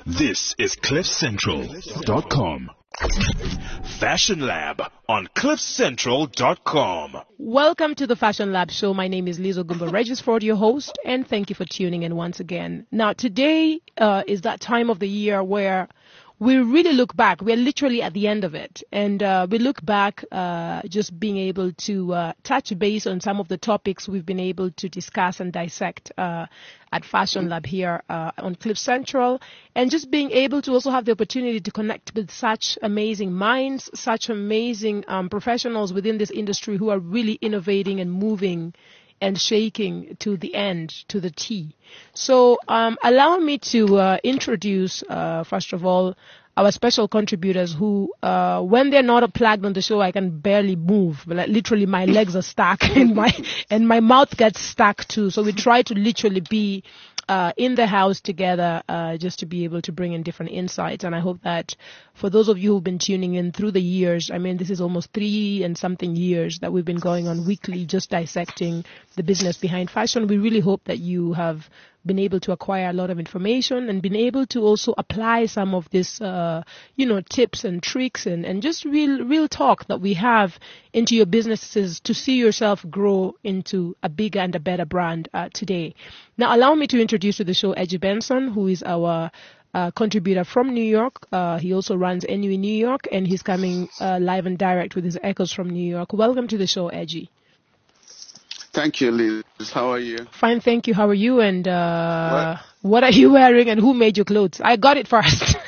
This is CliffCentral.com. Fashion Lab on CliffCentral.com. Welcome to the Fashion Lab show. My name is Liz Ogumba Regisford, your host, and thank you for tuning in once again. Now, today is that time of the year where we really look back. We're literally at the end of it. And we look back just being able to touch base on some of the topics we've been able to discuss and dissect at Fashion Lab here on Cliff Central, and just being able to also have the opportunity to connect with such amazing minds, such amazing professionals within this industry who are really innovating and moving and shaking to the end, to the T. So allow me to introduce, first of all, our special contributors who, when they're not plugged on the show, I can barely move. Like, literally, my legs are stuck and my mouth gets stuck too. So we try to literally be in the house together just to be able to bring in different insights. And I hope that for those of you who've been tuning in through the years, I mean, this is almost 3 and something years that we've been going on weekly, just dissecting the business behind fashion. We really hope that you have been able to acquire a lot of information and been able to also apply some of this, tips and tricks and just real talk that we have into your businesses to see yourself grow into a bigger and a better brand today. Now, allow me to introduce to the show Edgy Benson, who is our contributor from New York. He also runs NU New York, and he's coming live and direct with his echoes from New York. Welcome to the show, Edgy. Thank you, Liz. How are you? Fine, thank you. How are you? And what are you wearing and who made your clothes? I got it first.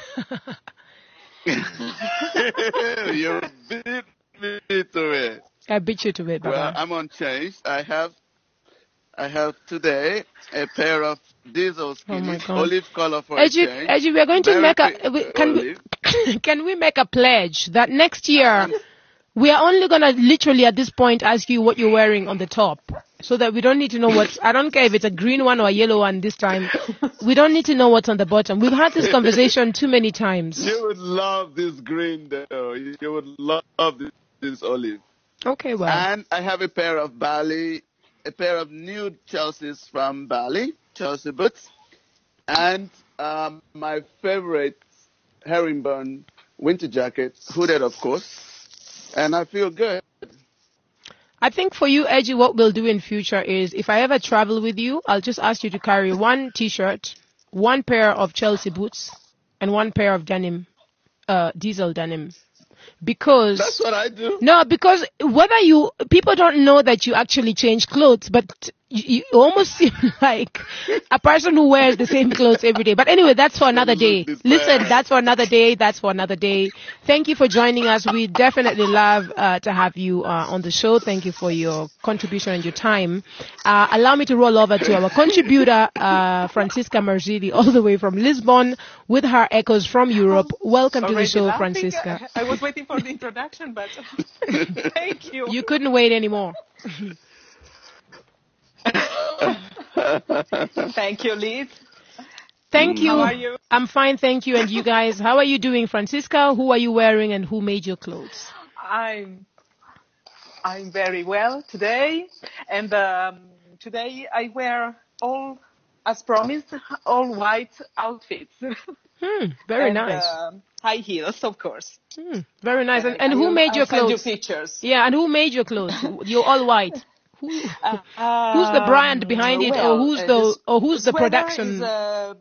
You beat me to it. I beat you to it, Baba. Well, I'm unchanged. I have today a pair of diesel skinnies, olive color for a change. Edgy, we are going to make can we make a pledge that next year we are only going to literally at this point ask you what you're wearing on the top, so that we don't need to know I don't care if it's a green one or a yellow one this time. We don't need to know what's on the bottom. We've had this conversation too many times. You would love this green though. You would love this olive. Okay, well. And I have a pair of nude Chelsea's from Bali, Chelsea boots. And my favorite herringbone winter jacket, hooded of course. And I feel good. I think for you, Edgy, what we'll do in future is if I ever travel with you, I'll just ask you to carry one T-shirt, one pair of Chelsea boots, and one pair of denim, diesel denim. Because that's what I do. No, because people don't know that you actually change clothes, but you almost seem like a person who wears the same clothes every day. But anyway, that's for another day. Listen, that's for another day. That's for another day. Thank you for joining us. We definitely love to have you on the show. Thank you for your contribution and your time. Allow me to roll over to our contributor, Francisca Marzilli, all the way from Lisbon, with her echoes from Europe. Welcome to the show, Francisca. I was waiting for the introduction, but thank you. You couldn't wait anymore. Thank you, Liz. Thank you. How are you? I'm fine, thank you. And you guys, how are you doing, Francisca? Who are you wearing and who made your clothes? I'm very well today, and today I wear as promised, all white outfits. Very nice. High heels, of course. Very nice. And who made your clothes? Send you pictures. Yeah, and who made your clothes? You're all white. Who's the brand behind it, or who's the production? Is,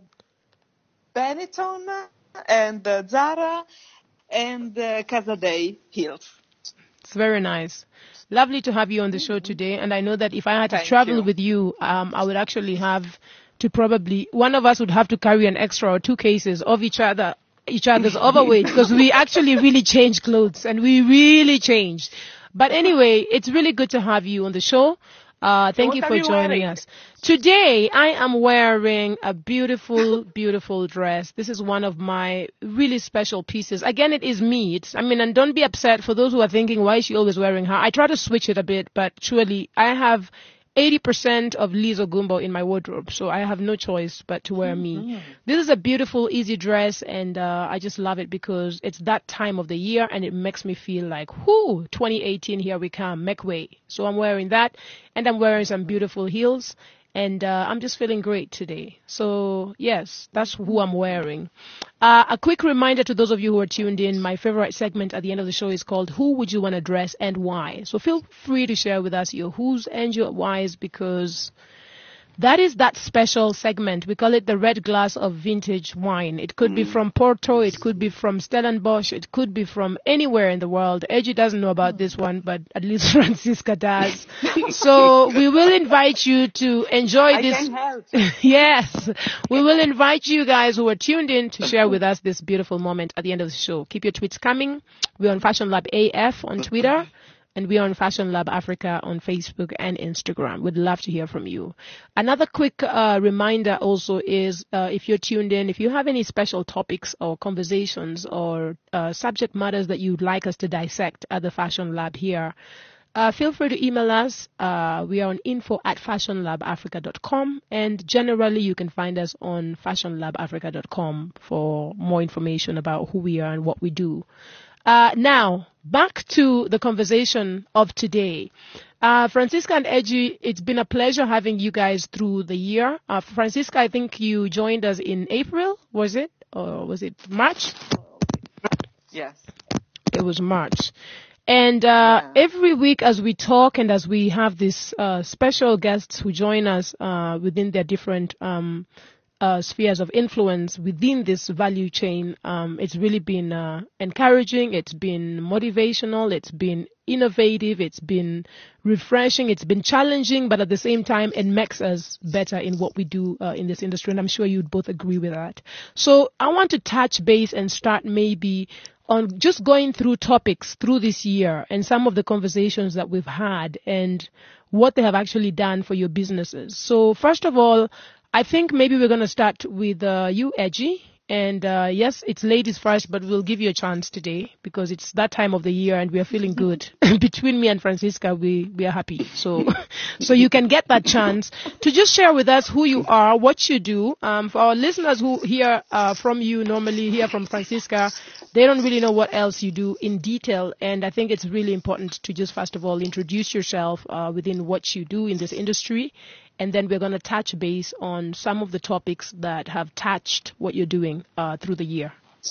Benetton and Zara and Casadei heels. It's very nice. Lovely to have you on the show today. And I know that if I had to travel with you, I would actually have to one of us would have to carry an extra or 2 cases of each other's overweight, because we actually really change clothes, and we really change. But anyway, it's really good to have you on the show. Thank you for joining us. Today, I am wearing a beautiful, beautiful dress. This is one of my really special pieces. Again, it is me. And don't be upset for those who are thinking, why is she always wearing her? I try to switch it a bit, but surely I have 80% of Liz Ogumba in my wardrobe, so I have no choice but to wear me. This is a beautiful, easy dress, and I just love it because it's that time of the year, and it makes me feel like, whoo, 2018, here we come, make way. So I'm wearing that, and I'm wearing some beautiful heels, and I'm just feeling great today. So, yes, that's who I'm wearing. A quick reminder to those of you who are tuned in, my favorite segment at the end of the show is called Who Would You Want to Address and Why? So feel free to share with us your who's and your whys, because that is that special segment. We call it the red glass of vintage wine. It could be from Porto, it could be from Stellenbosch, it could be from anywhere in the world. Edgy doesn't know about this one, but at least Francisca does. So we will invite you to enjoy this. I can help. Yes, we will invite you guys who are tuned in to share with us this beautiful moment at the end of the show. Keep your tweets coming. We're on Fashion Lab AF on Twitter. And we are on Fashion Lab Africa on Facebook and Instagram. We'd love to hear from you. Another quick reminder also is if you're tuned in, if you have any special topics or conversations or subject matters that you'd like us to dissect at the Fashion Lab here, feel free to email us. We are on info@fashionlabafrica.com. And generally, you can find us on fashionlabafrica.com for more information about who we are and what we do. Now, back to the conversation of today. Francisca and Edgy, it's been a pleasure having you guys through the year. Francisca, I think you joined us in April, was it? Or was it March? Yes. It was March. And every week as we talk and as we have these special guests who join us within their different spheres of influence within this value chain, it's really been encouraging, it's been motivational, it's been innovative, it's been refreshing, it's been challenging, but at the same time it makes us better in what we do in this industry, and I'm sure you'd both agree with that. So I want to touch base and start maybe on just going through topics through this year and some of the conversations that we've had and what they have actually done for your businesses. So first of all, I think maybe we're going to start with you, Edgy. And yes, it's ladies first, but we'll give you a chance today because it's that time of the year and we are feeling good. Between me and Francisca, we are happy. So you can get that chance to just share with us who you are, what you do. For our listeners who hear from you, normally hear from Francisca, they don't really know what else you do in detail. And I think it's really important to just first of all introduce yourself within what you do in this industry. And then we're going to touch base on some of the topics that have touched what you're doing through the year.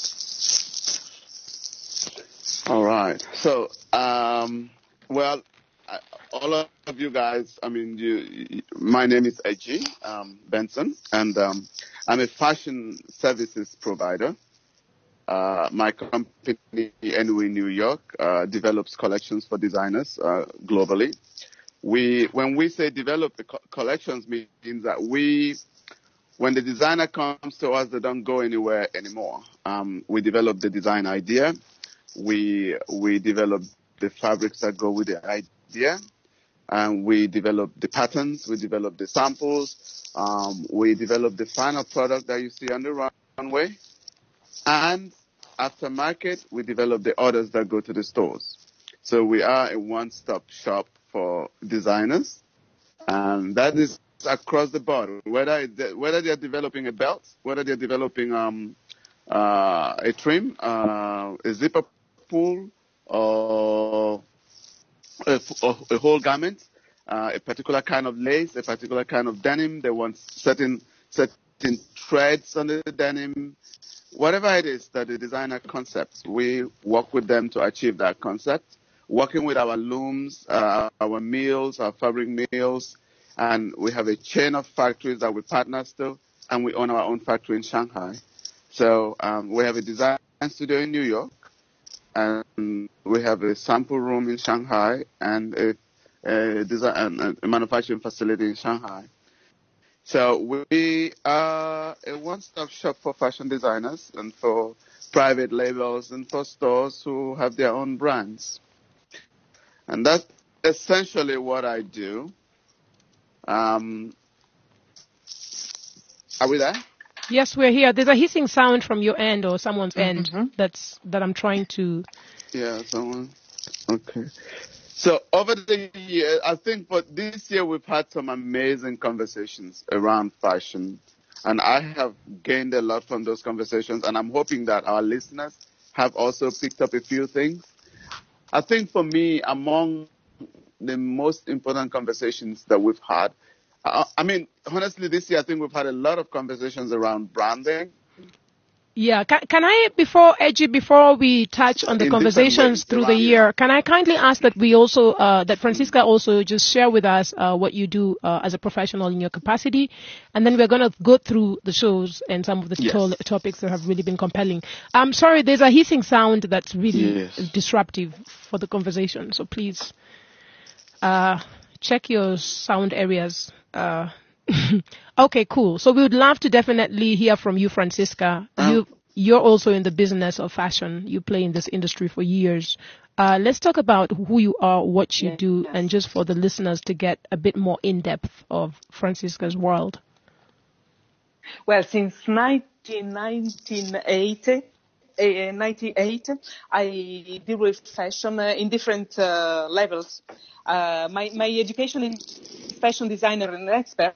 All right. So, well, all of you guys, I mean, my name is Edgy Benson, and I'm a fashion services provider. My company, Anyway New York, develops collections for designers globally. When we say develop the collections, means that when the designer comes to us, they don't go anywhere anymore. We develop the design idea. We develop the fabrics that go with the idea. And we develop the patterns. We develop the samples. We develop the final product that you see on the runway. And after market, we develop the orders that go to the stores. So we are a one-stop shop for designers, and that is across the board. Whether they're developing a belt, whether they're developing a trim, a zipper pull, or a whole garment, a particular kind of lace, a particular kind of denim. They want certain threads on the denim. Whatever it is that the designer concepts, we work with them to achieve that concept. Working with our looms, our mills, our fabric mills, and we have a chain of factories that we partner to, and we own our own factory in Shanghai. So we have a design studio in New York, and we have a sample room in Shanghai, and a manufacturing facility in Shanghai. So we are a one-stop shop for fashion designers and for private labels and for stores who have their own brands. And that's essentially what I do. Are we there? Yes, we're here. There's a hissing sound from your end or someone's end that I'm trying to... Yeah, someone. Okay. So over the year, I think for this year we've had some amazing conversations around fashion. And I have gained a lot from those conversations. And I'm hoping that our listeners have also picked up a few things. I think for me, among the most important conversations that we've had, I mean, honestly, this year I think we've had a lot of conversations around branding. Yeah, can I, before we touch on the In conversations different through ways, the yeah. year, can I kindly ask that we also, that Francisca also just share with us what you do as a professional in your capacity, and then we're going to go through the shows and some of the Yes. topics that have really been compelling. I'm sorry, there's a hissing sound that's really Yes. disruptive for the conversation, so please check your sound areas. Okay, cool. So we would love to definitely hear from you, Francisca. You're also in the business of fashion. You play in this industry for years. Let's talk about who you are, what you do, and just for the listeners to get a bit more in depth of Francisca's world. Well, since 1998, I deal with fashion in different levels. My education is fashion designer and expert,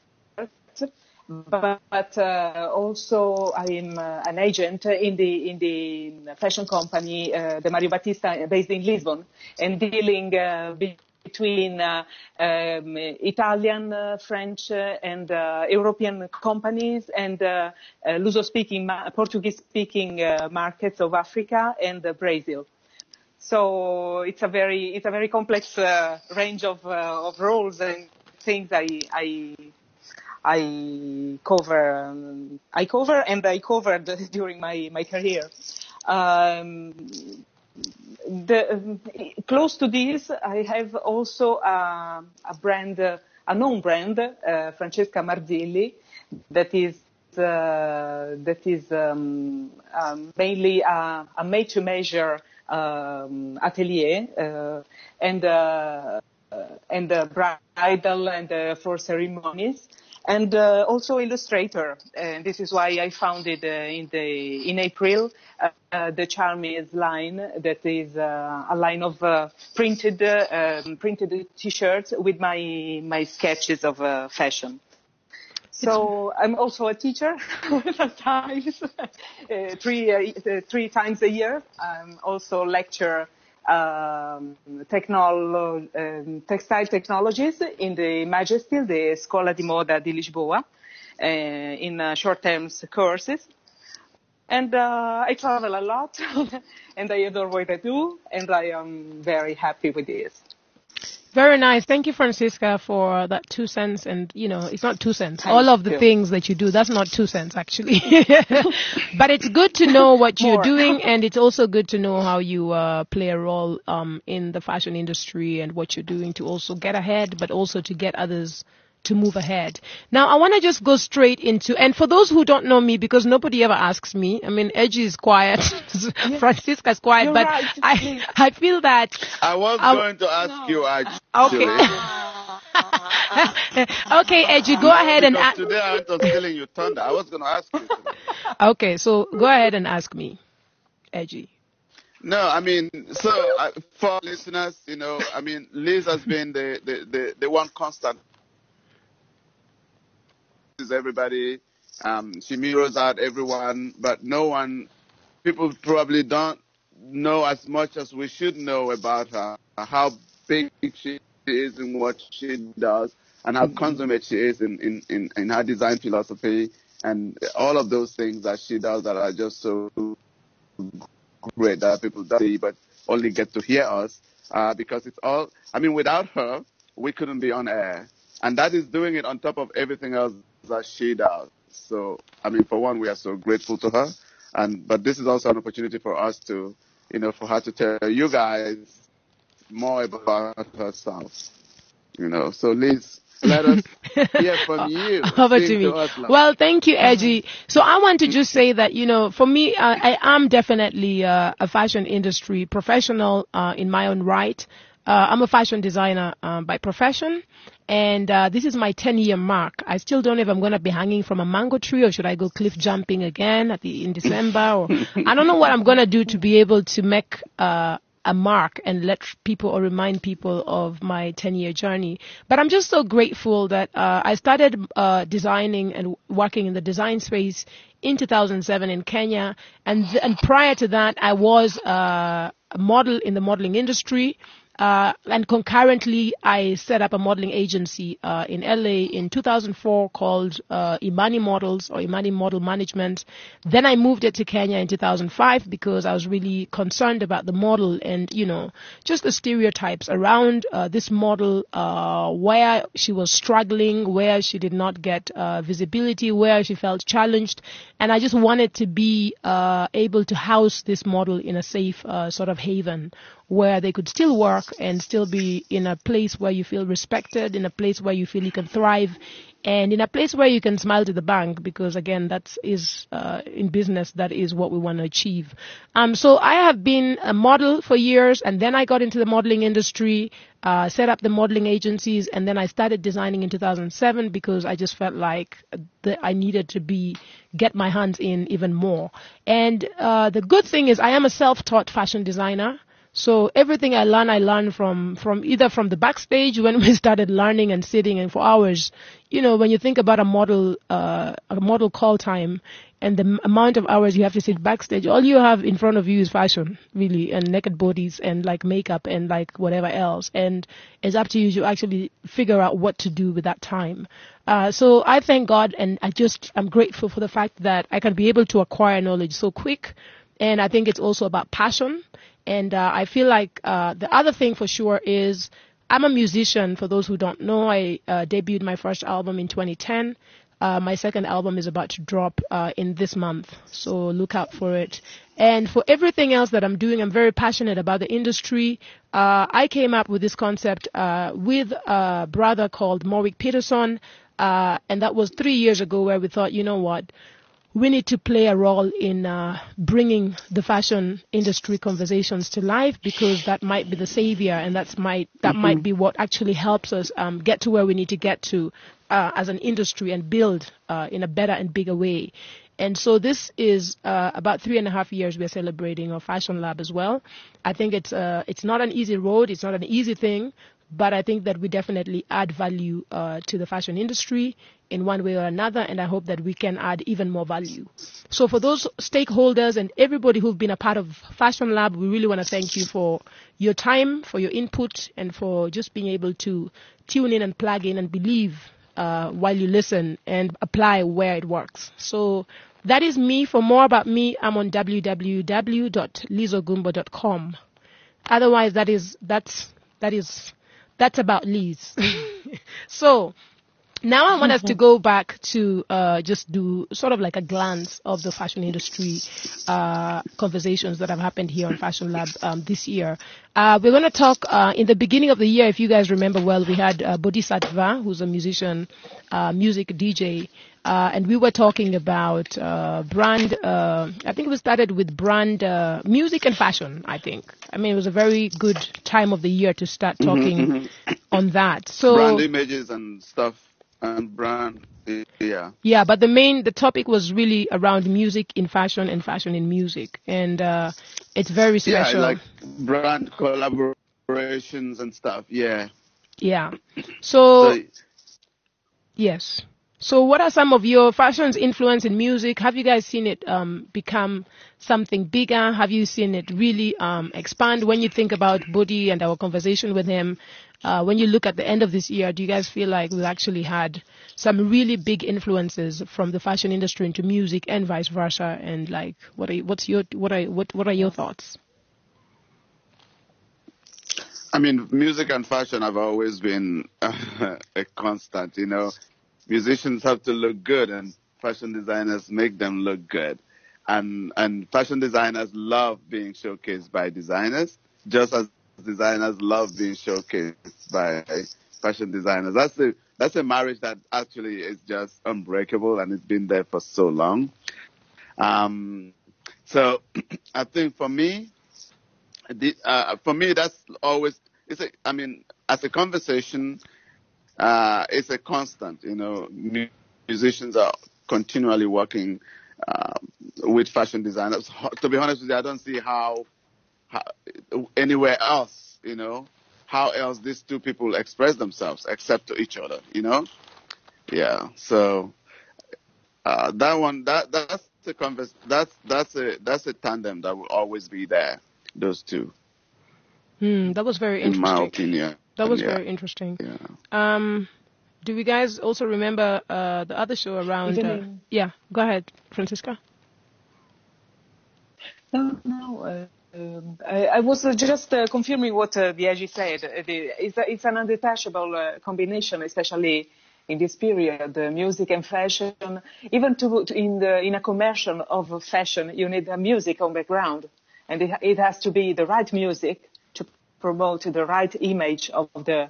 but also I'm an agent in the fashion company, the Mario Battista, based in Lisbon, and dealing between Italian, French, and European companies, and Luso-speaking, Portuguese-speaking markets of Africa and Brazil. So it's a very complex range of roles and things I cover and I covered during my career. Close to this, I have also a brand, a known brand, Francesca Marzilli, that is mainly a made-to-measure atelier and bridal and for ceremonies. And also illustrator, and this is why I founded in April the Charmies line, that is a line of printed T-shirts with my sketches of fashion. So I'm also a teacher sometimes, three times a year. I'm also lecture textile technologies in the Majestil, the Scuola di Moda di Lisboa, in short-term courses. And I travel a lot, and I adore what I do, and I am very happy with this. Very nice. Thank you, Francisca, for that 2 cents. And, it's not 2 cents. All of the things that you do, that's not 2 cents, actually. But it's good to know what you're doing, and it's also good to know how you play a role in the fashion industry and what you're doing to also get ahead, but also to get others to move ahead. Now, I want to just go straight into, and for those who don't know me, because nobody ever asks me, I mean, Edgy is quiet, Francisca's quiet, You're but right. I feel that... I was going to ask you, actually. Okay. Okay, Edgy, go ahead and ask. Today I was stealing your thunder. I was going to ask you today. Okay, so go ahead and ask me, Edgy. No, I mean, so for listeners, I mean, Liz has been the one constant. Everybody, she mirrors out everyone, but people probably don't know as much as we should know about her, how big she is in what she does, and how consummate she is in her design philosophy, and all of those things that she does that are just so great that people don't see, but only get to hear us, because it's all, I mean, without her, we couldn't be on air. And that is doing it on top of everything else that she does. So, I mean, for one, we are so grateful to her. But this is also an opportunity for us to, for her to tell you guys more about herself. So Liz, let us hear from you. Over to me. Well, thank you, Edgy. So I want to just say that, for me, I am definitely a fashion industry professional in my own right. I'm a fashion designer by profession, and this is my 10-year mark. I still don't know if I'm going to be hanging from a mango tree, or should I go cliff jumping again in December, or I don't know what I'm going to do to be able to make a mark and let people or remind people of my 10-year journey. But I'm just so grateful that I started designing and working in the design space in 2007 in Kenya, and prior to that I was a model in the modeling industry. And concurrently, I set up a modeling agency in LA in 2004 called Imani Models or Imani Model Management. Then I moved it to Kenya in 2005 because I was really concerned about the model and, just the stereotypes around this model, where she was struggling, where she did not get visibility, where she felt challenged. And I just wanted to be able to house this model in a safe sort of haven where they could still work and still be in a place where you feel respected, in a place where you feel you can thrive, and in a place where you can smile to the bank, because again, that is in business, that is what we want to achieve. So I have been a model for years, and then I got into the modeling industry, set up the modeling agencies, and then I started designing in 2007 because I just felt like I needed to get my hands in even more. And the good thing is I am a self-taught fashion designer. So everything I learn from either from the backstage when we started learning and sitting and for hours. When you think about a model call time and the amount of hours you have to sit backstage, all you have in front of you is fashion, really, and naked bodies and like makeup and like whatever else. And it's up to you to actually figure out what to do with that time. So I thank God, and I'm grateful for the fact that I can be able to acquire knowledge so quick. And I think it's also about passion. And I feel like the other thing for sure is I'm a musician. For those who don't know, I debuted my first album in 2010. My second album is about to drop in this month, so look out for it. And for everything else that I'm doing, I'm very passionate about the industry. I came up with this concept with a brother called Morwick Peterson, and that was 3 years ago, where we thought, you know what? We need to play a role in bringing the fashion industry conversations to life, because that might be the savior, and that might be what actually helps us get to where we need to get to as an industry and build in a better and bigger way. And so this is about 3.5 years we're celebrating our Fashion Lab as well. I think it's not an easy road, it's not an easy thing, but I think that we definitely add value to the fashion industry in one way or another, and I hope that we can add even more value. So for those stakeholders and everybody who've been a part of Fashion Lab, we really want to thank you for your time, for your input, and for just being able to tune in and plug in and believe while you listen and apply where it works. So that is me. For more about me, I'm on www.lizogumbo.com. Otherwise, that's about Liz. So now I want us to go back to just do sort of like a glance of the fashion industry conversations that have happened here on Fashion Lab this year. We're going to talk in the beginning of the year, if you guys remember well, we had Bodhisattva, who's a musician, music DJ, and we were talking about brand, I think we started with brand music and fashion, I think. I mean, it was a very good time of the year to start talking on that. So brand images and stuff. And brand, yeah. Yeah, but the topic was really around music in fashion and fashion in music. And it's very special. Yeah, like brand collaborations and stuff, yeah. Yeah. So yes. So what are some of your fashion's influence in music? Have you guys seen it become something bigger? Have you seen it really expand? When you think about Bodhi and our conversation with him, when you look at the end of this year, do you guys feel like we've actually had some really big influences from the fashion industry into music and vice versa? And like, what are your thoughts? I mean, music and fashion have always been a constant, Musicians have to look good, and fashion designers make them look good. And fashion designers love being showcased by designers, just as designers love being showcased by fashion designers. That's a marriage that actually is just unbreakable, and it's been there for so long. So I think for me, that's always, as a conversation, it's a constant, musicians are continually working with fashion designers. To be honest with you, I don't see how anywhere else, how else these two people express themselves except to each other, Yeah. So that's a tandem that will always be there, those two. That was very in my interesting. opinion. That was Yeah. very interesting. Yeah. Do you guys also remember the other show around? Yeah, go ahead, Francisca. No. I was just confirming what Biagi said. It's an undetachable combination, especially in this period, music and fashion. Even in a commercial of fashion, you need a music on background, and it has to be the right music to promote the right image of the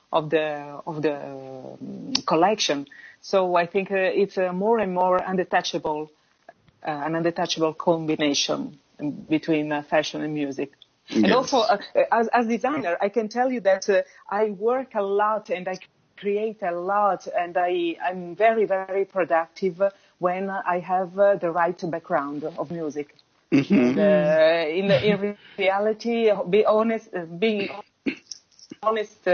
collection. So I think it's more and more undetachable, an undetachable combination between fashion and music. Yes. And also, as designer, I can tell you that I work a lot and I create a lot, and I'm very, very productive when I have the right background of music. Mm-hmm. And, in reality, being honest,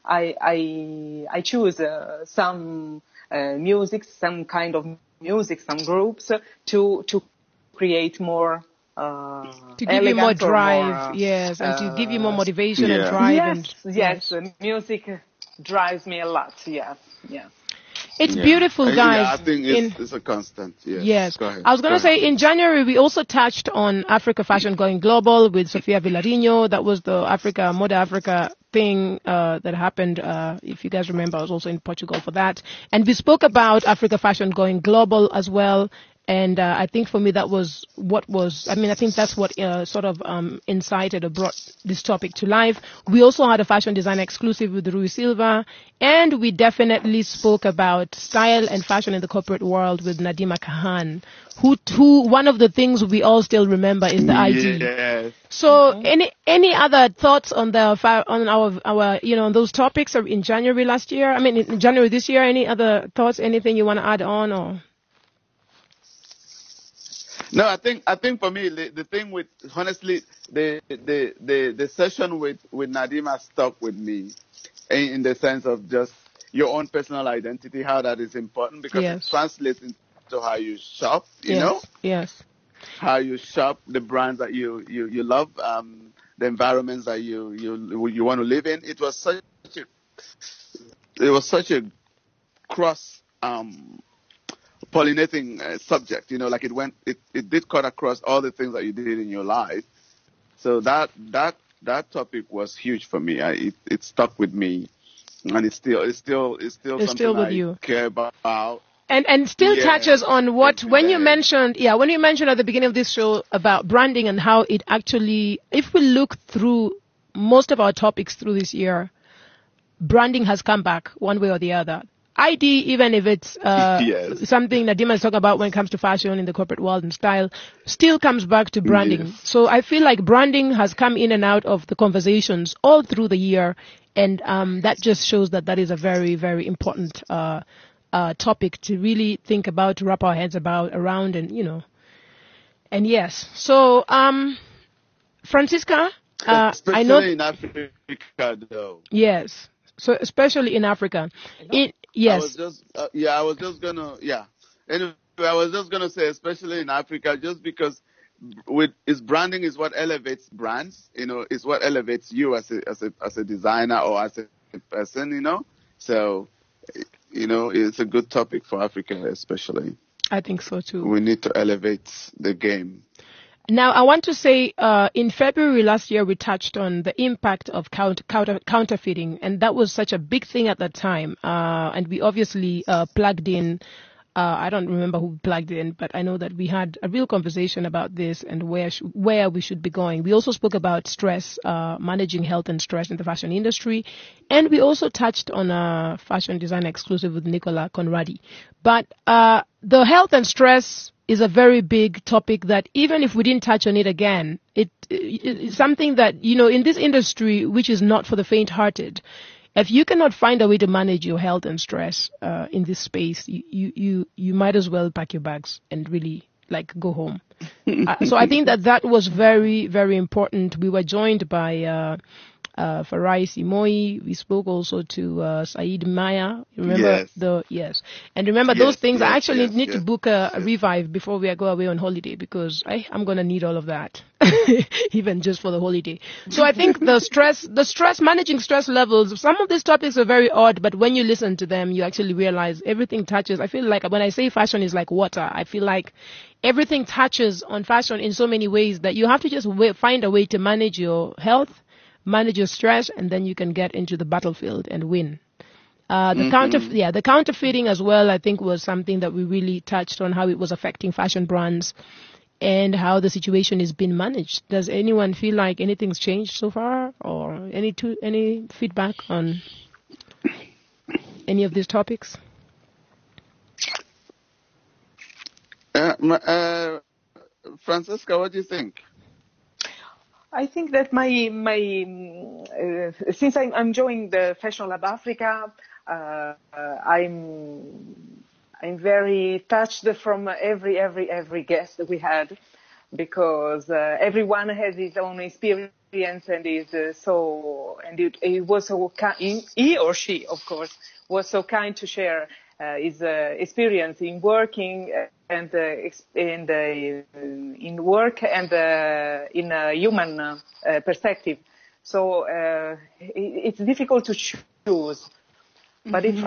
I choose some music, some kind of music, some groups to create more. To give you more drive, yes, and to give you more motivation and drive. Yes, music drives me a lot. Yes. It's beautiful, guys. Yeah, I think it's a constant. Yes. Go ahead. I was going to say, in January, we also touched on Africa Fashion Going Global with Sofia Villarino. That was the Moda Africa thing that happened. If you guys remember, I was also in Portugal for that. And we spoke about Africa Fashion Going Global as well. And I think for me, that was I think that's what sort of incited or brought this topic to life. We also had a fashion design exclusive with Rui Silva. And we definitely spoke about style and fashion in the corporate world with Nadima Kahan, who one of the things we all still remember is the ID. Yes. So any other thoughts on our on those topics in January last year? I mean, in January this year, any other thoughts, anything you want to add on or? No, I think for me the thing with honestly the session with Nadima stuck with me in the sense of just your own personal identity, how that is important because it translates into how you shop, you know? Yes. How you shop, the brands that you love, the environments that you want to live in. It was such a cross pollinating subject, like it did cut across all the things that you did in your life. So that topic was huge for me. It stuck with me, and it's still something with I you. Care about. And still touches on what when you mentioned at the beginning of this show about branding and how it actually, if we look through most of our topics through this year, branding has come back one way or the other. ID, even if it's something Nadima is talking about when it comes to fashion in the corporate world and style, still comes back to branding. Yes. So I feel like branding has come in and out of the conversations all through the year, and that just shows that is a very, very important topic to really think about, to wrap our heads around, and yes. So, Francisca, especially I know in Africa, though. Yes. So especially in Africa. Yes. I was just gonna say, especially in Africa, just because branding is what elevates brands. Is what elevates you as a designer or as a person. So, it's a good topic for Africa, especially. I think so too. We need to elevate the game. Now, I want to say, in February last year, we touched on the impact of counterfeiting, and that was such a big thing at that time. And we obviously plugged in. I don't remember who plugged in, but I know that we had a real conversation about this and where we should be going. We also spoke about stress, managing health and stress in the fashion industry, and we also touched on a fashion design exclusive with Nicola Conradi. But the health and stress is a very big topic that even if we didn't touch on it again, it's something that, in this industry, which is not for the faint-hearted, if you cannot find a way to manage your health and stress in this space, you might as well pack your bags and really go home. So I think that was very, very important. We were joined by Farai Simoy. We spoke also to Said Maya. Remember and remember those things. I actually need to book a revive before we go away on holiday because I'm going to need all of that. even just for the holiday. So I think managing stress levels, some of these topics are very odd, but when you listen to them, you actually realize everything touches. I feel like when I say fashion is like water, I feel like everything touches on fashion in so many ways that you have to just find a way to manage your health, manage your stress, and then you can get into the battlefield and win. The counterfeiting as well, I think, was something that we really touched on, how it was affecting fashion brands and how the situation is being managed. Does anyone feel like anything's changed so far, or any feedback on any of these topics? Francisca, what do you think? I think that since I'm joining the Fashion Lab Africa, I'm very touched from every guest that we had, because everyone has his own experience and he was so kind, he or she, of course, was so kind to share his experience in working and in work and in a human perspective. So it's difficult to choose. But if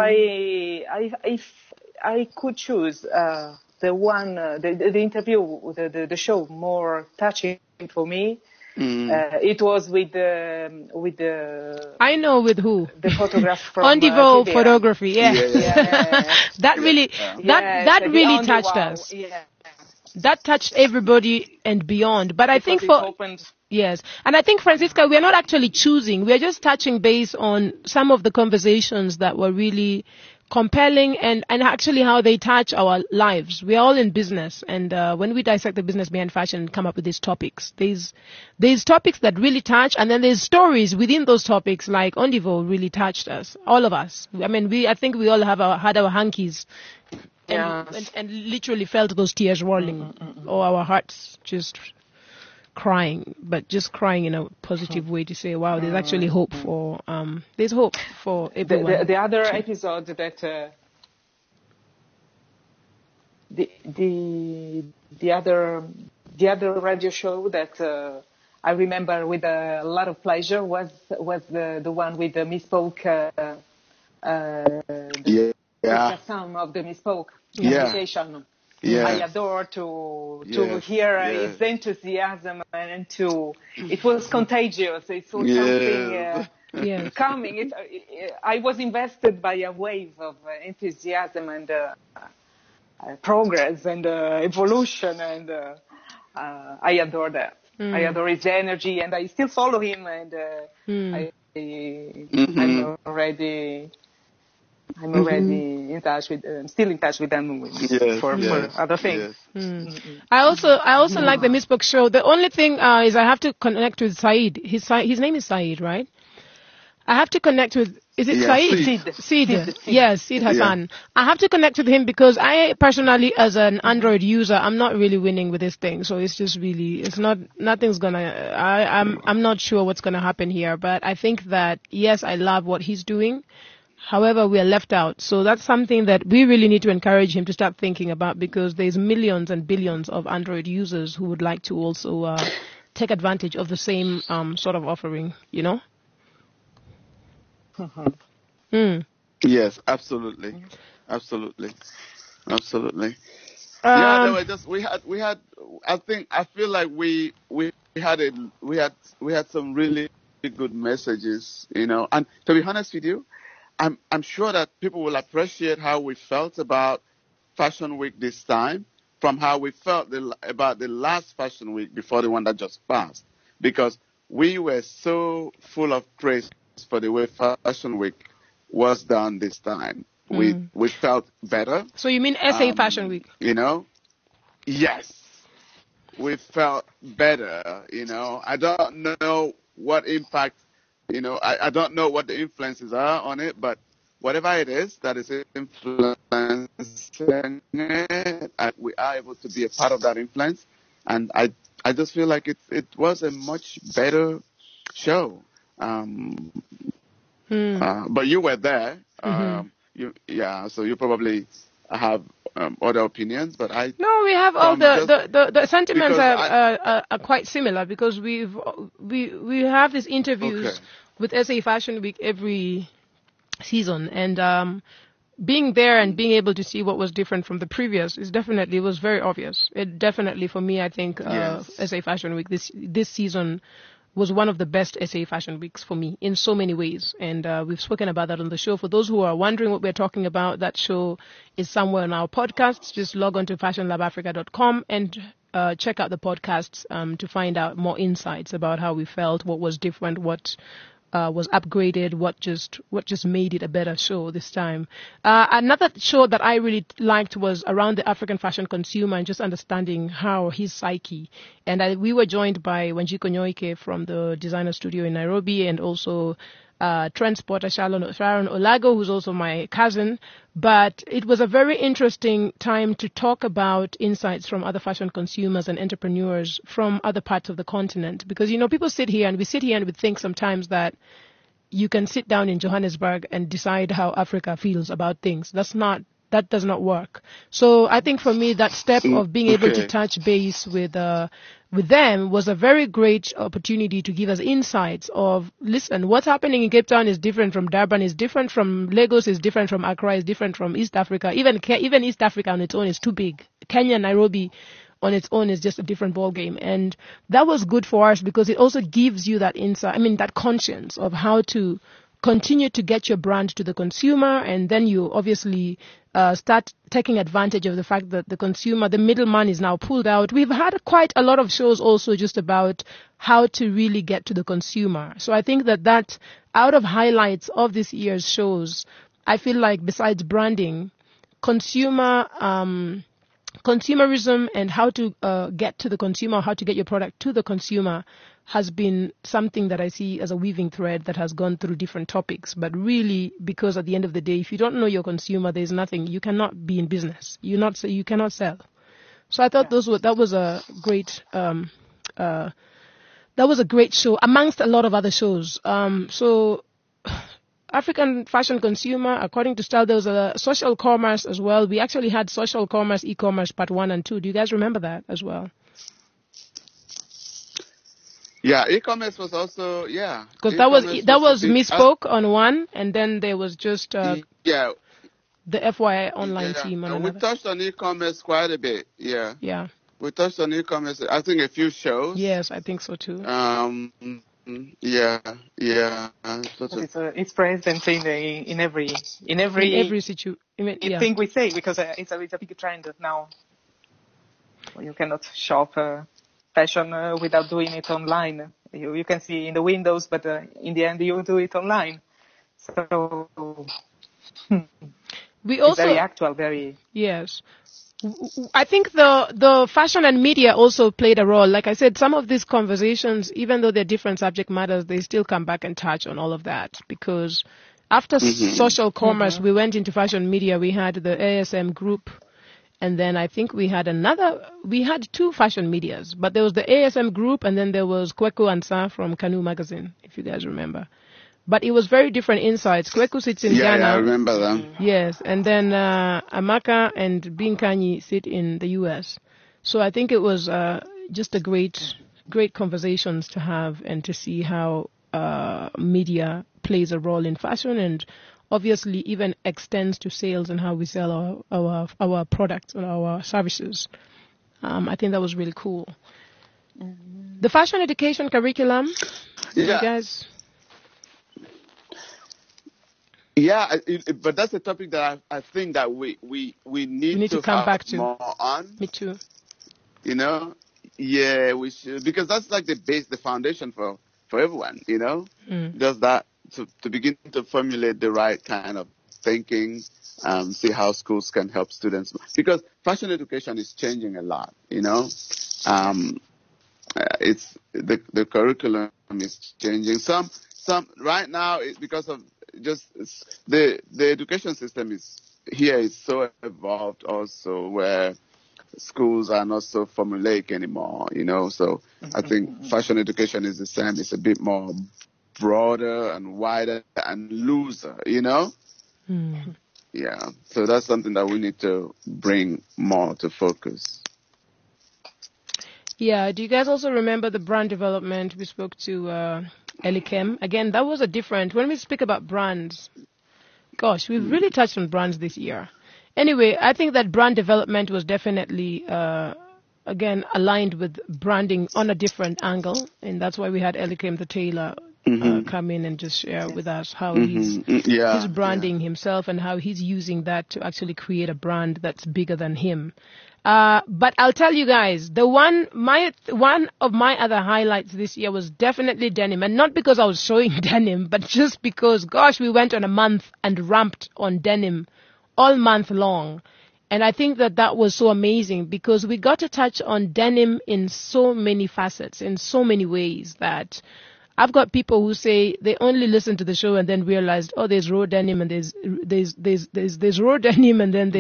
I could choose the interview, the show more touching for me, it was with the. I know with who. The photograph from Ondivo TVR. Photography. Yeah. That really touched us. Yeah. That touched everybody and beyond. But I think yes. And I think, Francisca, we are not actually choosing. We are just touching base on some of the conversations that were really compelling and actually how they touch our lives. We are all in business. And when we dissect the business behind fashion and come up with these topics, there's topics that really touch. And then there's stories within those topics, like Ondivo really touched us, all of us. I mean, I think we all had our hankies. And literally felt those tears rolling, or our hearts just crying, but just crying in a positive way to say, wow, there's actually hope for everyone. The other episode that the other radio show that I remember with a lot of pleasure was the one with the Misspoke. Some of the Misspoke communication. Yeah. I adore to hear his enthusiasm, and it was contagious. It was something coming. I was invested by a wave of enthusiasm and progress and evolution, and I adore that. I adore his energy, and I still follow him, and I'm already in touch with, still in touch with them for other things. Yes. I also like the Misspoke show. The only thing is I have to connect with Saeed. His name is Saeed, right? I have to connect with, is it Saeed? Sid. Yes, Sid Hassan. Yeah. I have to connect with him because I personally, as an Android user, I'm not really winning with this thing. So it's just really, I'm not sure what's gonna happen here. But I think that, yes, I love what he's doing. However, we are left out. So that's something that we really need to encourage him to start thinking about, because there's millions and billions of Android users who would like to also take advantage of the same sort of offering, you know? Yes, absolutely. I feel like we had some really good messages, you know. And to be honest with you, I'm sure that people will appreciate how we felt about Fashion Week this time from how we felt about the last Fashion Week before the one that just passed, because we were so full of praise for the way Fashion Week was done this time. We felt better. So you mean SA Fashion Week? You know? Yes. We felt better, you know. I don't know what impact, you know, I don't know what the influences are on it, but whatever it is that is influencing it, we are able to be a part of that influence. And I just feel like it was a much better show. But you were there. So you probably have other opinions, but No, we have all the sentiments because are quite similar, because we have these interviews Okay. with SA Fashion Week every season, and being there and being able to see what was different from the previous was very obvious. It definitely, for me, I think Yes. SA Fashion Week this season was one of the best SA Fashion Weeks for me in so many ways. And we've spoken about that on the show. For those who are wondering what we're talking about, that show is somewhere on our podcasts. Just log on to fashionlabafrica.com and check out the podcasts to find out more insights about how we felt, what was different, what was upgraded, what just made it a better show this time. Another show that I really liked was around the African fashion consumer and just understanding how his psyche. And we were joined by Wanjiko Nyoike from the designer studio in Nairobi, and also trend spotter Sharon Olago, who's also my cousin. But it was a very interesting time to talk about insights from other fashion consumers and entrepreneurs from other parts of the continent. Because, people sit here and we think sometimes that you can sit down in Johannesburg and decide how Africa feels about things. That does not work. So I think for me, that step of being able to touch base with them was a very great opportunity to give us insights of, listen, what's happening in Cape Town is different from Durban, is different from Lagos, is different from Accra, is different from East Africa. Even East Africa on its own is too big. Kenya, Nairobi on its own is just a different ballgame. And that was good for us because it also gives you that insight, that conscience of how to continue to get your brand to the consumer, and then you obviously start taking advantage of the fact that the consumer, the middleman, is now pulled out. We've had quite a lot of shows also just about how to really get to the consumer. So I think that out of highlights of this year's shows, I feel like besides branding, consumerism and how to get to the consumer, how to get your product to the consumer has been something that I see as a weaving thread that has gone through different topics. But really, because at the end of the day, if you don't know your consumer, there's nothing. You cannot be in business. You cannot sell. So I thought that was a great show amongst a lot of other shows. So African fashion consumer, according to Style, there was a social commerce as well. We actually had social commerce, e-commerce part 1 and 2. Do you guys remember that as well? Yeah, e-commerce was also, yeah. Because that was Misspoke on one, and then there was just the FYI online team on another. We touched on e-commerce quite a bit, yeah. Yeah. We touched on e-commerce, I think a few shows. Yes, I think so too. Yeah. It's present in every situation. thing we say, because it's a big trend now. You cannot shop fashion without doing it online. You can see in the windows, but in the end you do it online. So we also very actual, very yes. I think the fashion and media also played a role. Like I said, some of these conversations, even though they're different subject matters, they still come back and touch on all of that. Because after social commerce, we went into fashion media. We had the ASM group. And then I think we had two fashion medias, but there was the ASM group, and then there was Kweku Ansa from Canoe magazine, if you guys remember. But it was very different insights. Kweku sits in Ghana. Yeah, I remember them. Yes, and then Amaka and Binkanyi sit in the US. So I think it was just a great conversations to have and to see how media plays a role in fashion, and obviously even extends to sales and how we sell our products and our services. I think that was really cool. The fashion education curriculum, you guys? Yeah, but that's a topic that I think that we need to come back to more on. Me too. Yeah, we should, because that's like the foundation for everyone. Just that. To begin to formulate the right kind of thinking, see how schools can help students. Because fashion education is changing a lot, it's the curriculum is changing. Some right now, because of just the education system is so evolved also, where schools are not so formulaic anymore, So I think fashion education is the same. It's a bit more broader and wider and looser, Yeah. So that's something that we need to bring more to focus. Yeah. Do you guys also remember the brand development? We spoke to Elikem. Again, that was a different, when we speak about brands, gosh, we've really touched on brands this year. Anyway, I think that brand development was definitely, again, aligned with branding on a different angle. And that's why we had Elikem the tailor come in and just share with us how he's branding himself and how he's using that to actually create a brand that's bigger than him. But I'll tell you guys, one of my other highlights this year was definitely denim, and not because I was showing denim, but just because, gosh, we went on a month and ramped on denim all month long. And I think that was so amazing because we got to touch on denim in so many facets, in so many ways that I've got people who say they only listen to the show and then realized, oh, there's raw denim and there's raw denim and then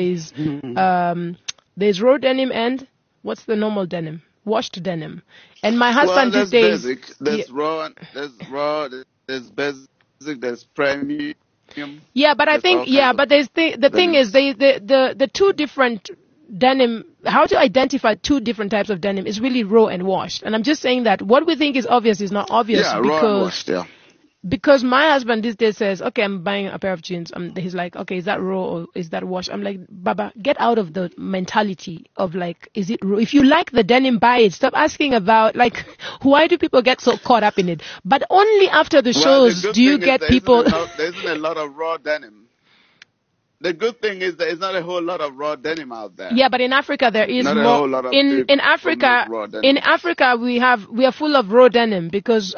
there's raw denim and what's the normal denim? Washed denim. And my husband these days. Basic. There's raw, there's basic, there's premium. Yeah, but I think, but the thing is, the two different denim, how to identify two different types of denim is really raw and washed. And I'm just saying that what we think is obvious is not obvious raw and washed, because my husband these days says, okay, I'm buying a pair of jeans. He's like, okay, is that raw or is that washed? I'm like, Baba, get out of the mentality of like, is it raw? If you like the denim, buy it. Stop asking about like, why do people get so caught up in it? But only after the shows do you get people. There isn't a lot of raw denim. The good thing is there is not a whole lot of raw denim out there. Yeah, but in Africa there is not more. A whole lot of in Africa we are full of raw denim because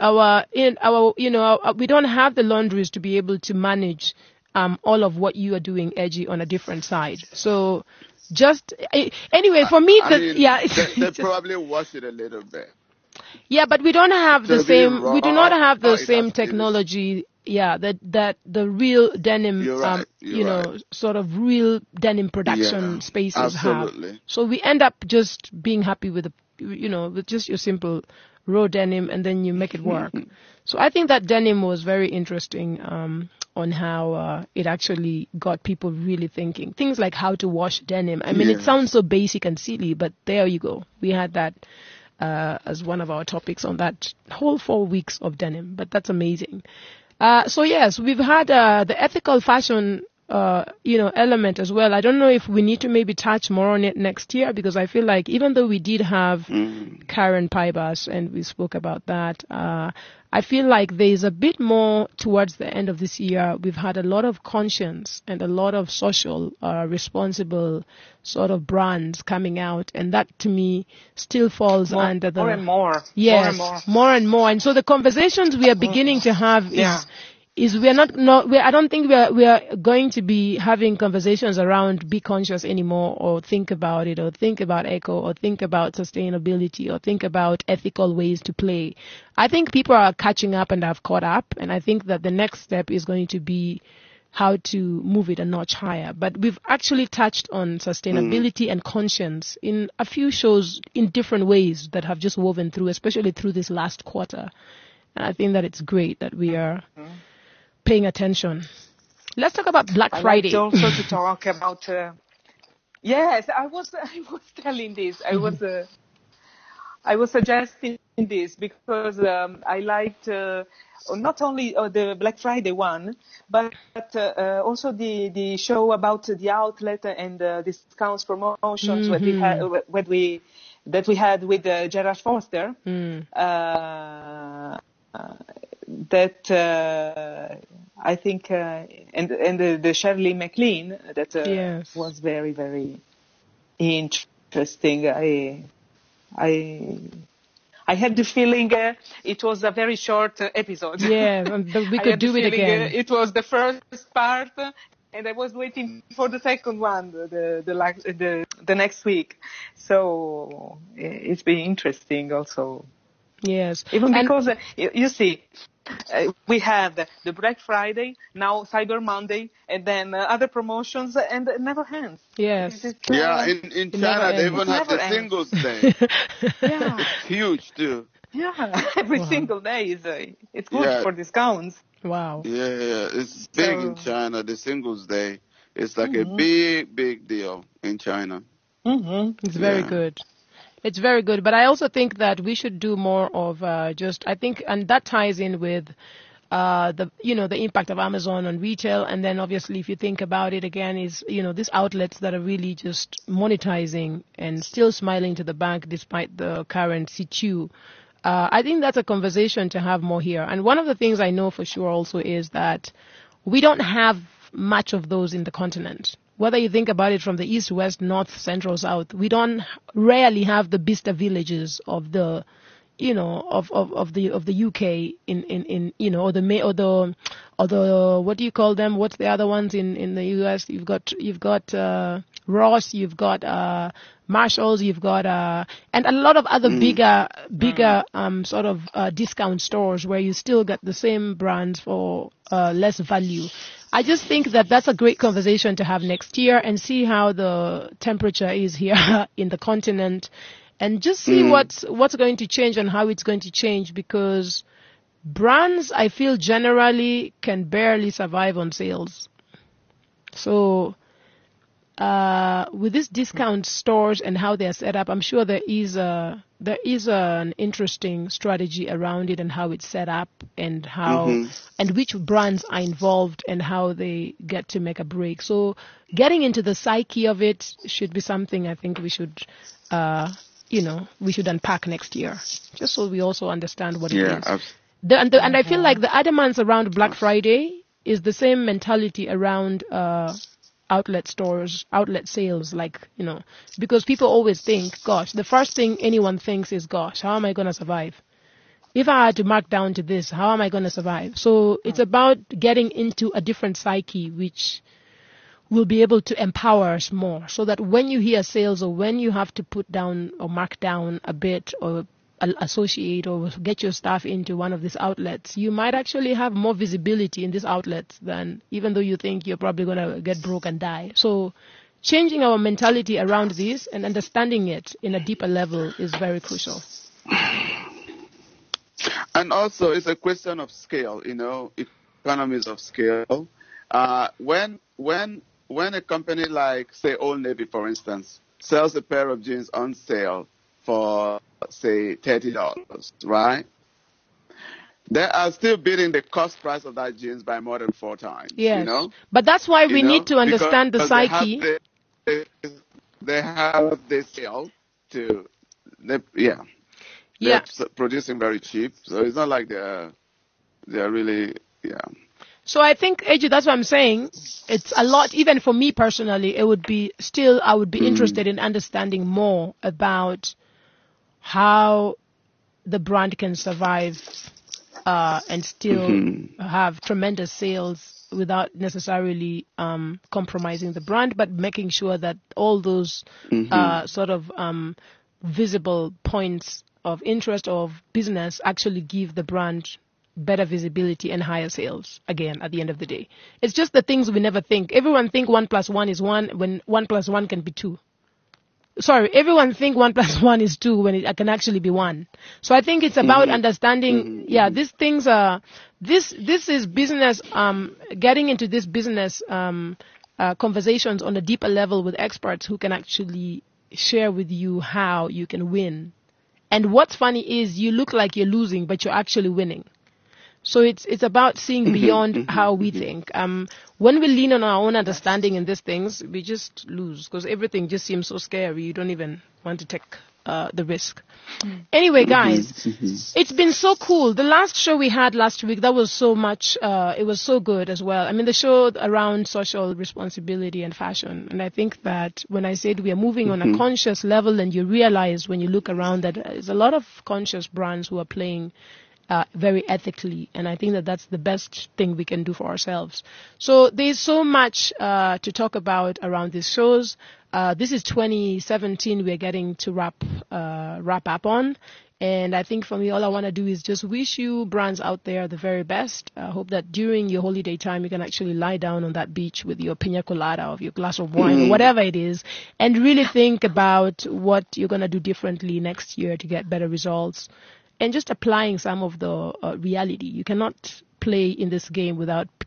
we don't have the laundries to be able to manage all of what you are doing edgy on a different side. So just anyway for me they probably wash it a little bit. Yeah, but we don't have the same. We do not have the same technology. Yeah, that the real denim, sort of real denim production spaces absolutely. have. So we end up just being happy with with just your simple raw denim, and then you make it work. So I think that denim was very interesting on how it actually got people really thinking. Things like how to wash denim. I mean, it sounds so basic and silly, but there you go. We had that as one of our topics on that whole 4 weeks of denim, but that's amazing. So yes, we've had the ethical fashion, element as well. I don't know if we need to maybe touch more on it next year because I feel like even though we did have Karen Pybas and we spoke about that, I feel like there's a bit more towards the end of this year. We've had a lot of conscience and a lot of social, responsible sort of brands coming out, and that to me still falls under the more and more. Yes, more and more. And so the conversations we are beginning to have is I don't think we are going to be having conversations around be conscious anymore, or think about it, or think about eco, or think about sustainability, or think about ethical ways to play. I think people are catching up and have caught up, and I think that the next step is going to be how to move it a notch higher. But we've actually touched on sustainability and conscience in a few shows in different ways that have just woven through, especially through this last quarter. And I think that it's great that we are paying attention. Let's talk about Black Friday. I'd like also to talk about. Yes, I was telling this. I was suggesting this because I liked not only the Black Friday one, but also the show about the outlet and discounts promotions that we had with Gerard Foster. That I think and the Shirley MacLaine that was very, very interesting. I had the feeling it was a very short episode. Yeah, we could do it again. It was the first part, and I was waiting for the second one, the next week. So it's been interesting also. Yes, even because you see. We have the Black Friday, now Cyber Monday, and then other promotions, and it never ends. Yes. In China, they even have the Singles Day. It's huge, too. Yeah, every single day it's good for discounts. Wow. Yeah, it's big in China, the Singles Day. It's like a big deal in China. It's very good. It's very good. But I also think that we should do more of and that ties in with the impact of Amazon on retail. And then obviously, if you think about it again, is, these outlets that are really just monetizing and still smiling to the bank despite the current situ. I think that's a conversation to have more here. And one of the things I know for sure also is that we don't have much of those in the continent. Whether you think about it from the east, west, north, central, south, we don't rarely have the Bista villages of the, of the UK or the what do you call them? What's the other ones in the US? You've got Ross, you've got Marshalls, you've got and a lot of other bigger sort of discount stores where you still get the same brands for less value. I just think that that's a great conversation to have next year and see how the temperature is here in the continent, and just see what's going to change and how it's going to change, because brands, I feel, generally can barely survive on sales. So with these discount stores and how they are set up, I'm sure there is an interesting strategy around it and how it's set up and how and which brands are involved and how they get to make a break. So getting into the psyche of it should be something I think we should unpack next year, just so we also understand what it is. And I feel like the adamance around Black Friday is the same mentality around outlet stores, outlet sales, because people always think, gosh, the first thing anyone thinks is, gosh, how am I going to survive? If I had to mark down to this, how am I going to survive? So it's about getting into a different psyche, which will be able to empower us more, so that when you hear sales or when you have to put down or mark down a bit or associate or get your stuff into one of these outlets, you might actually have more visibility in these outlets than even though you think you're probably going to get broke and die. So changing our mentality around this and understanding it in a deeper level is very crucial. And also it's a question of scale, economies of scale. When a company like, say, Old Navy, for instance, sells a pair of jeans on sale for, say, $30, right? They are still beating the cost price of that jeans by more than 4 times. Yes. But that's why we need to understand the psyche. They have the sale to, they're producing very cheap. So it's not like they're really, So I think, AJ, that's what I'm saying. It's a lot, even for me personally, I would be interested in understanding more about how the brand can survive and still have tremendous sales without necessarily compromising the brand, but making sure that all those visible points of interest of business actually give the brand better visibility and higher sales, again, at the end of the day. It's just the things we never think. Everyone think 1 + 1 is 1 when 1 + 1 can be 2. Sorry, everyone think 1 + 1 is 2 when it can actually be 1. So I think it's about understanding, these things are, this is business, getting into this business conversations on a deeper level with experts who can actually share with you how you can win. And what's funny is you look like you're losing, but you're actually winning. So it's about seeing beyond how we think. When we lean on our own understanding in these things, we just lose because everything just seems so scary. You don't even want to take the risk. Anyway, guys, it's been so cool. The last show we had last week, that was so much, it was so good as well. I mean, the show around social responsibility and fashion. And I think that when I said we are moving on a conscious level, and you realize when you look around that there's a lot of conscious brands who are playing very ethically, and I think that that's the best thing we can do for ourselves. So there's so much to talk about around these shows. This is 2017 we're getting to wrap up on, and I think for me all I want to do is just wish you brands out there the very best. I hope that during your holiday time you can actually lie down on that beach with your pina colada or your glass of wine or whatever it is, and really think about what you're going to do differently next year to get better results. And just applying some of the reality. You cannot play in this game without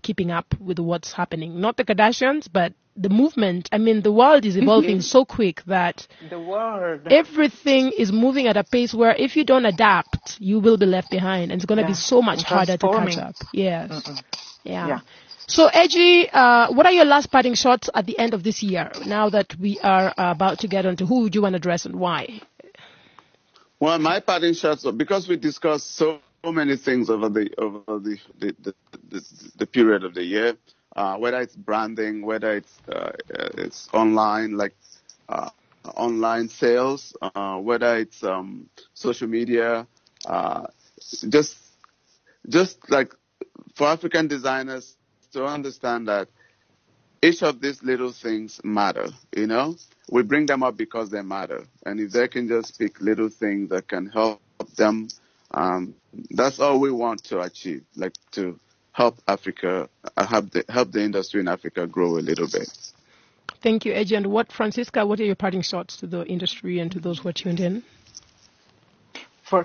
keeping up with what's happening. Not the Kardashians, but the movement. I mean, the world is evolving so quick that The world. everything is moving at a pace where if you don't adapt, you will be left behind, and it's going to be so much harder to catch Transforming. up. Yes. Yeah. So, Edgy, what are your last parting shots at the end of this year? Now that we are about to get on to who would you want to address and why? Well, my parting shots, because we discussed so many things over the period of the year, whether it's branding, whether it's online, like online sales, whether it's social media, just like for African designers to understand that each of these little things matter, We bring them up because they matter. And if they can just pick little things that can help them, that's all we want to achieve, like to help Africa, help the industry in Africa grow a little bit. Thank you, Edgy. And Francisca, what are your parting shots to the industry and to those who are tuned in? For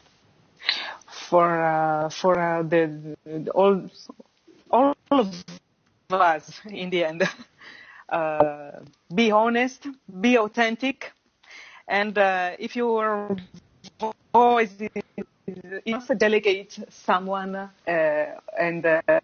all of us in the end, be honest, be authentic, and if your voice is enough, delegate someone and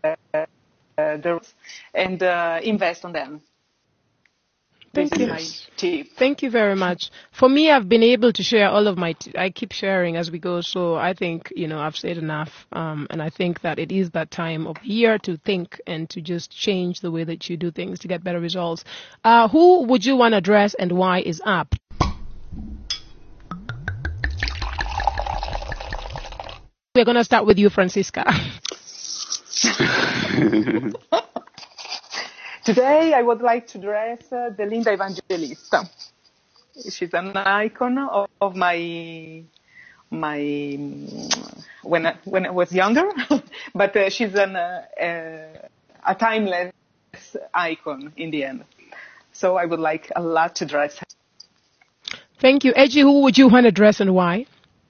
invest on them. Thank This you. is my tip. Thank you very much. For me, I've been able to share all of my, I keep sharing as we go, so I think, I've said enough, and I think that it is that time of year to think and to just change the way that you do things to get better results. Who would you want to address and why is up? We're going to start with you, Francisca. Today, I would like to address the Linda Evangelista. She's an icon of my when I was younger, but she's a timeless icon in the end. So I would like a lot to address her. Thank you, Edgy. Who would you want to address and why?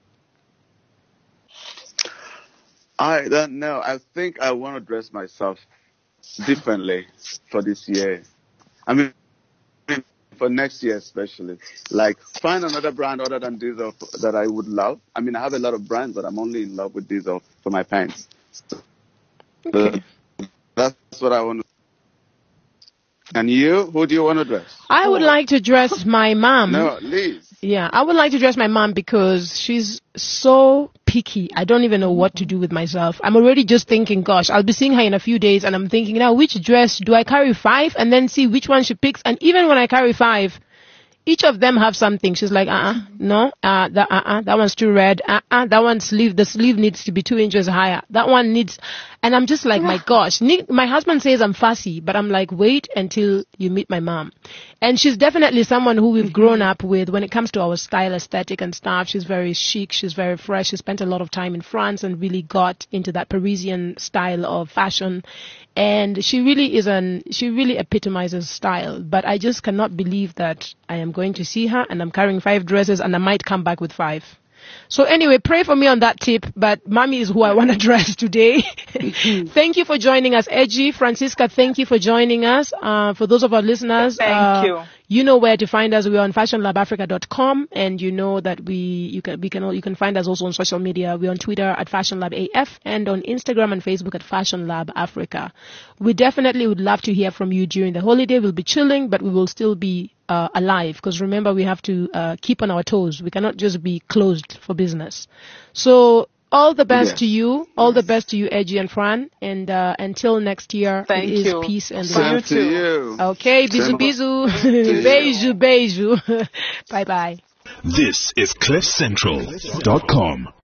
I don't know. I think I want to dress myself differently for this year. I mean, for next year especially. Like, find another brand other than Diesel that I would love. I mean, I have a lot of brands, but I'm only in love with Diesel for my pants. Okay. That's what I want to. And you? Who do you want to dress? I would like to dress my mom. No, Liz. Yeah, I would like to dress my mom because she's so picky. I don't even know what to do with myself. I'm already just thinking, gosh, I'll be seeing her in a few days, and I'm thinking, now, which dress do I carry 5 and then see which one she picks? And even when I carry 5, each of them have something. She's like, no, that one's too red. That one's the sleeve needs to be 2 inches higher. That one needs, and I'm just like, my gosh. My husband says I'm fussy, but I'm like, wait until you meet my mom. And she's definitely someone who we've grown up with when it comes to our style, aesthetic and stuff. She's very chic. She's very fresh. She spent a lot of time in France and really got into that Parisian style of fashion. And she really epitomizes style. But I just cannot believe that I am going to see her and I'm carrying 5 dresses and I might come back with 5. So anyway, pray for me on that tip, but Mommy is who I want to dress today. Thank you for joining us, Edgy. Francisca, thank you for joining us. For those of our listeners, Thank you. You know where to find us. We're on fashionlabafrica.com, and you know that you can find us also on social media. We're on Twitter at FashionLabAF and on Instagram and Facebook at FashionLabAfrica. We definitely would love to hear from you during the holiday. We'll be chilling, but we will still be alive, because remember, we have to keep on our toes. We cannot just be closed for business. So all the best to you. All the best to you, Edgy and Fran. And until next year, Thank it is you. peace and Same love. to you. Okay, bisous, bisous. Beijou, beijou. Bye-bye. This is CliffCentral.com.